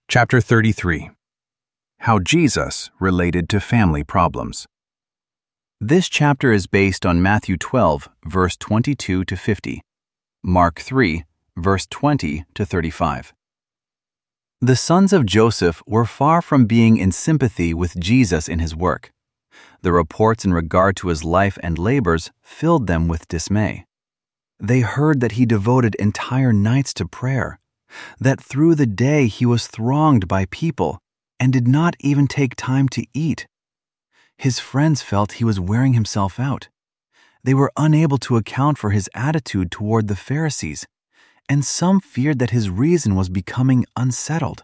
Chapter 33. How Jesus related to family problems. This chapter is based on Matthew 12, verse 22 to 50, Mark 3, verse 20 to 35. The sons of Joseph were far from being in sympathy with Jesus in his work. The reports in regard to his life and labors filled them with dismay. They heard that he devoted entire nights to prayer, that through the day he was thronged by people and did not even take time to eat. His friends felt he was wearing himself out. They were unable to account for his attitude toward the Pharisees, and some feared that his reason was becoming unsettled.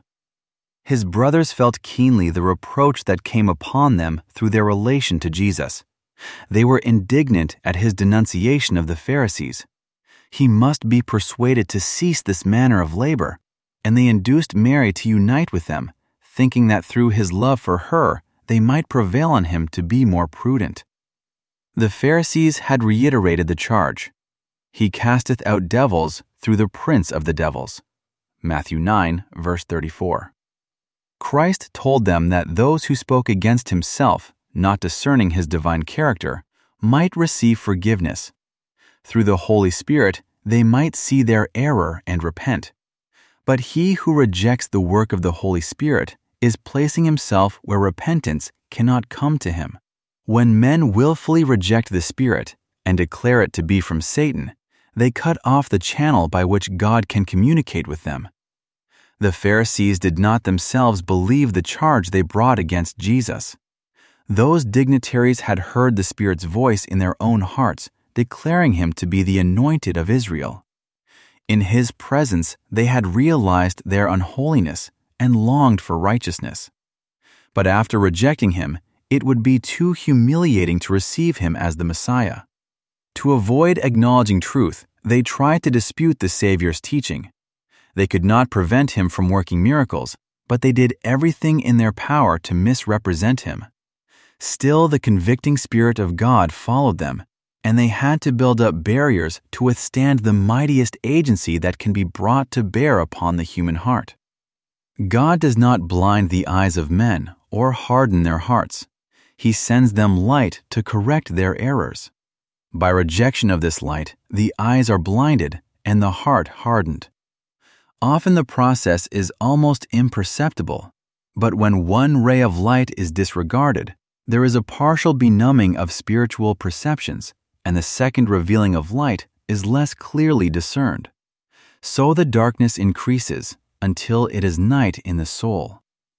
His brothers felt keenly the reproach that came upon them through their relation to Jesus. They were indignant at his denunciation of the Pharisees. He must be persuaded to cease this manner of labor, and they induced Mary to unite with them, thinking that through his love for her, they might prevail on him to be more prudent. The Pharisees had reiterated the charge, "He casteth out devils through the prince of the devils." Matthew 9, verse 34. Christ told them that those who spoke against himself, not discerning his divine character, might receive forgiveness. Through the Holy Spirit, they might see their error and repent. But he who rejects the work of the Holy Spirit is placing himself where repentance cannot come to him. When men willfully reject the Spirit and declare it to be from Satan, they cut off the channel by which God can communicate with them. The Pharisees did not themselves believe the charge they brought against Jesus. Those dignitaries had heard the Spirit's voice in their own hearts, declaring him to be the Anointed of Israel. In his presence, they had realized their unholiness and longed for righteousness. But after rejecting him, it would be too humiliating to receive him as the Messiah. To avoid acknowledging truth, they tried to dispute the Savior's teaching. They could not prevent him from working miracles, but they did everything in their power to misrepresent him. Still, the convicting Spirit of God followed them, and they had to build up barriers to withstand the mightiest agency that can be brought to bear upon the human heart. God does not blind the eyes of men or harden their hearts. He sends them light to correct their errors. By rejection of this light, the eyes are blinded and the heart hardened. Often the process is almost imperceptible, but when one ray of light is disregarded, there is a partial benumbing of spiritual perceptions, and the second revealing of light is less clearly discerned. So the darkness increases until it is night in the soul.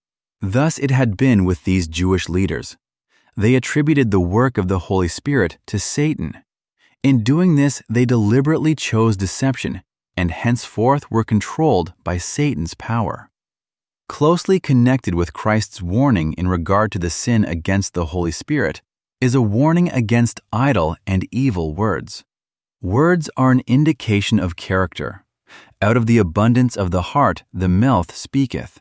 Thus it had been with these Jewish leaders. They attributed the work of the Holy Spirit to Satan. In doing this, they deliberately chose deception, and henceforth were controlled by Satan's power. Closely connected with Christ's warning in regard to the sin against the Holy Spirit is a warning against idle and evil words. Words are an indication of character. Out of the abundance of the heart the mouth speaketh.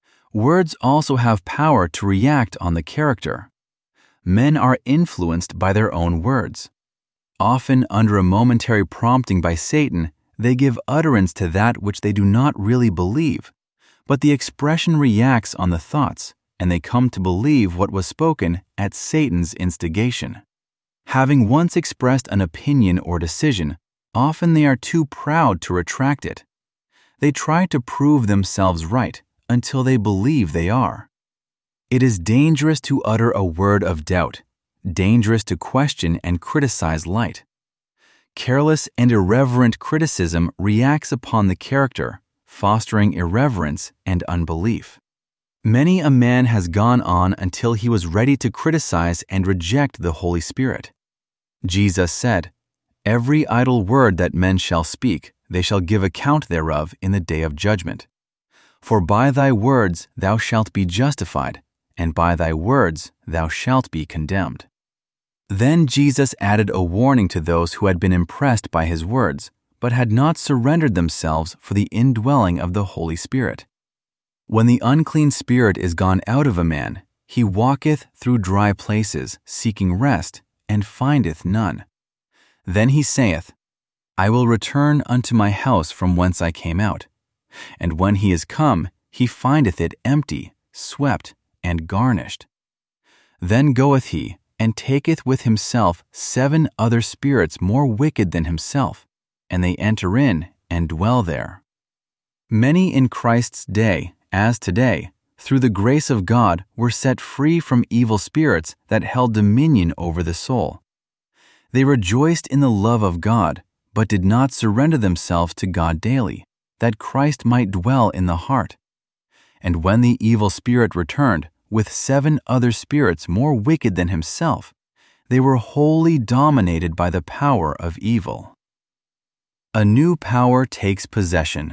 Words also have power to react on the character. Men are influenced by their own words. Often, under a momentary prompting by Satan, they give utterance to that which they do not really believe, but the expression reacts on the thoughts, and they come to believe what was spoken at Satan's instigation. Having once expressed an opinion or decision, often they are too proud to retract it. They try to prove themselves right until they believe they are. It is dangerous to utter a word of doubt, dangerous to question and criticize light. Careless and irreverent criticism reacts upon the character, fostering irreverence and unbelief. Many a man has gone on until he was ready to criticize and reject the Holy Spirit. Jesus said, "Every idle word that men shall speak, they shall give account thereof in the day of judgment. For by thy words thou shalt be justified, and by thy words thou shalt be condemned." Then Jesus added a warning to those who had been impressed by his words, but had not surrendered themselves for the indwelling of the Holy Spirit. When the unclean spirit is gone out of a man, he walketh through dry places, seeking rest, and findeth none. Then he saith, I will return unto my house from whence I came out. And when he is come, he findeth it empty, swept, and garnished. Then goeth he, and taketh with himself 7 other spirits more wicked than himself, and they enter in and dwell there. Many in Christ's day, as today, through the grace of God, were set free from evil spirits that held dominion over the soul. They rejoiced in the love of God, but did not surrender themselves to God daily, that Christ might dwell in the heart. And when the evil spirit returned, with 7 other spirits more wicked than himself, they were wholly dominated by the power of evil. A new power takes possession.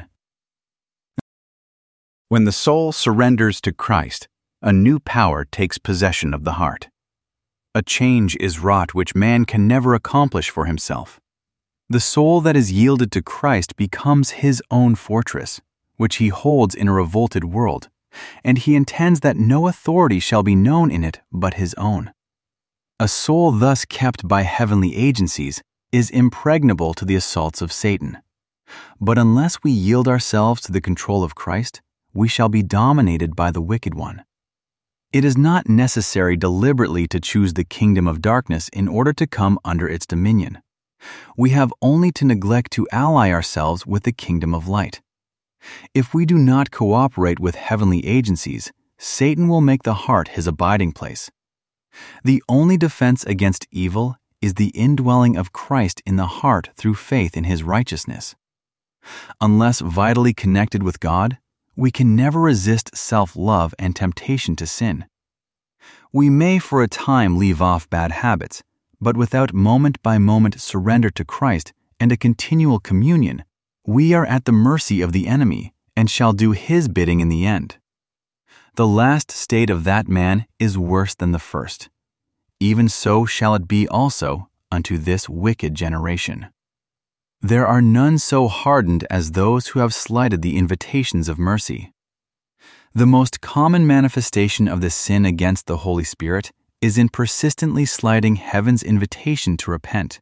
When the soul surrenders to Christ, a new power takes possession of the heart. A change is wrought which man can never accomplish for himself. The soul that is yielded to Christ becomes his own fortress, which he holds in a revolted world, and he intends that no authority shall be known in it but his own. A soul thus kept by heavenly agencies is impregnable to the assaults of Satan. But unless we yield ourselves to the control of Christ, we shall be dominated by the wicked one. It is not necessary deliberately to choose the kingdom of darkness in order to come under its dominion. We have only to neglect to ally ourselves with the kingdom of light. If we do not cooperate with heavenly agencies, Satan will make the heart his abiding place. The only defense against evil is the indwelling of Christ in the heart through faith in his righteousness. Unless vitally connected with God, we can never resist self-love and temptation to sin. We may for a time leave off bad habits, but without moment-by-moment surrender to Christ and a continual communion, we are at the mercy of the enemy and shall do his bidding in the end. The last state of that man is worse than the first. Even so shall it be also unto this wicked generation. There are none so hardened as those who have slighted the invitations of mercy. The most common manifestation of the sin against the Holy Spirit is in persistently slighting heaven's invitation to repent.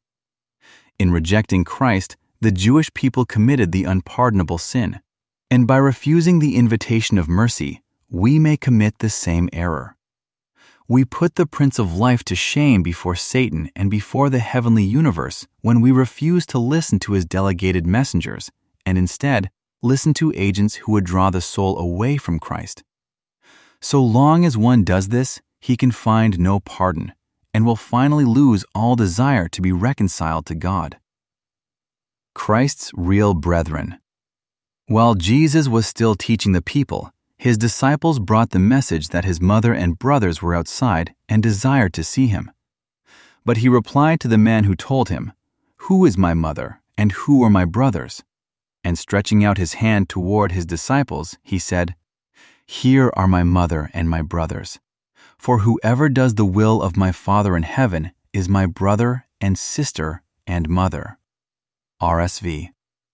In rejecting Christ, the Jewish people committed the unpardonable sin, and by refusing the invitation of mercy, we may commit the same error. We put the Prince of Life to shame before Satan and before the heavenly universe when we refuse to listen to his delegated messengers and instead listen to agents who would draw the soul away from Christ. So long as one does this, he can find no pardon and will finally lose all desire to be reconciled to God. Christ's real brethren. While Jesus was still teaching the people, his disciples brought the message that his mother and brothers were outside and desired to see him. But he replied to the man who told him, "Who is my mother, and who are my brothers?" And stretching out his hand toward his disciples, he said, "Here are my mother and my brothers. For whoever does the will of my Father in heaven is my brother and sister and mother." RSV.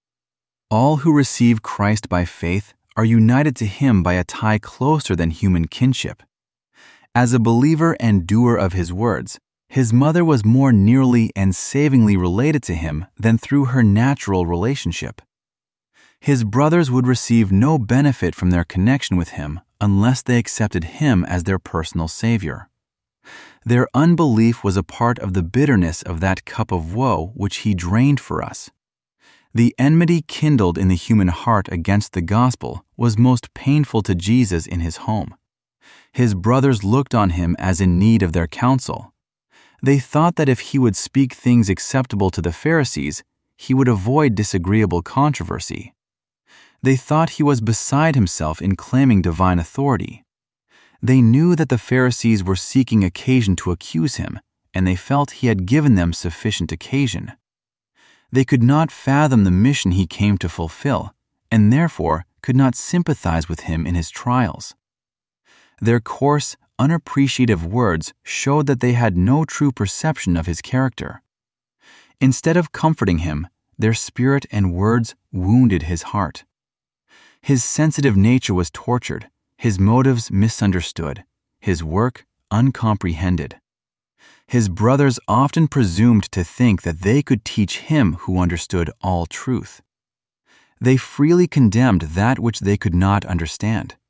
All who receive Christ by faith are united to him by a tie closer than human kinship. As a believer and doer of his words, his mother was more nearly and savingly related to him than through her natural relationship. His brothers would receive no benefit from their connection with him unless they accepted him as their personal Savior. Their unbelief was a part of the bitterness of that cup of woe which he drained for us. The enmity kindled in the human heart against the gospel was most painful to Jesus in his home. His brothers looked on him as in need of their counsel. They thought that if he would speak things acceptable to the Pharisees, he would avoid disagreeable controversy. They thought he was beside himself in claiming divine authority. They knew that the Pharisees were seeking occasion to accuse him, and they felt he had given them sufficient occasion. They could not fathom the mission he came to fulfill, and therefore could not sympathize with him in his trials. Their coarse, unappreciative words showed that they had no true perception of his character. Instead of comforting him, their spirit and words wounded his heart. His sensitive nature was tortured, his motives misunderstood, his work uncomprehended. His brothers often presumed to think that they could teach him who understood all truth. They freely condemned that which they could not understand,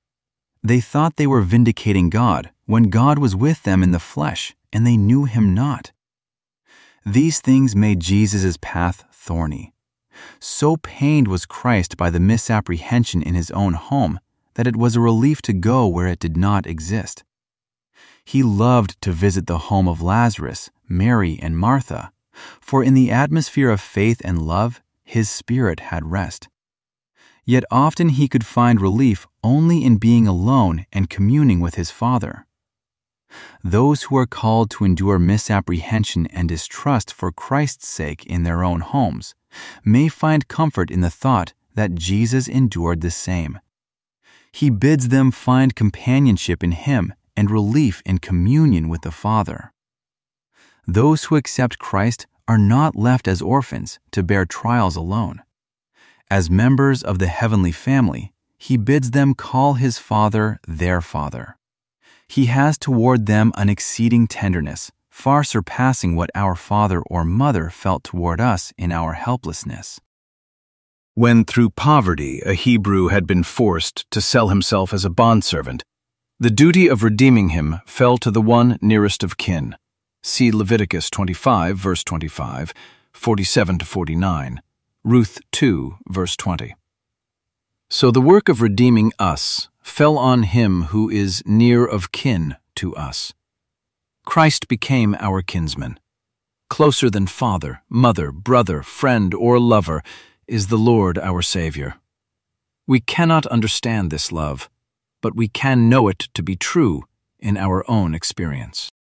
They thought they were vindicating God when God was with them in the flesh, and they knew him not. These things made Jesus' path thorny. So pained was Christ by the misapprehension in his own home that it was a relief to go where it did not exist. He loved to visit the home of Lazarus, Mary, and Martha, for in the atmosphere of faith and love, his spirit had rest. Yet often he could find relief only in being alone and communing with his Father. Those who are called to endure misapprehension and distrust for Christ's sake in their own homes may find comfort in the thought that Jesus endured the same. He bids them find companionship in him and relief in communion with the Father. Those who accept Christ are not left as orphans to bear trials alone. As members of the heavenly family, he bids them call his Father their Father. He has toward them an exceeding tenderness, far surpassing what our father or mother felt toward us in our helplessness. When through poverty a Hebrew had been forced to sell himself as a bondservant, the duty of redeeming him fell to the one nearest of kin. See Leviticus 25, verse 25, 47 to 49, Ruth 2, verse 20. So the work of redeeming us fell on him who is near of kin to us. Christ became our kinsman. Closer than father, mother, brother, friend, or lover is the Lord our Savior. We cannot understand this love, but we can know it to be true in our own experience.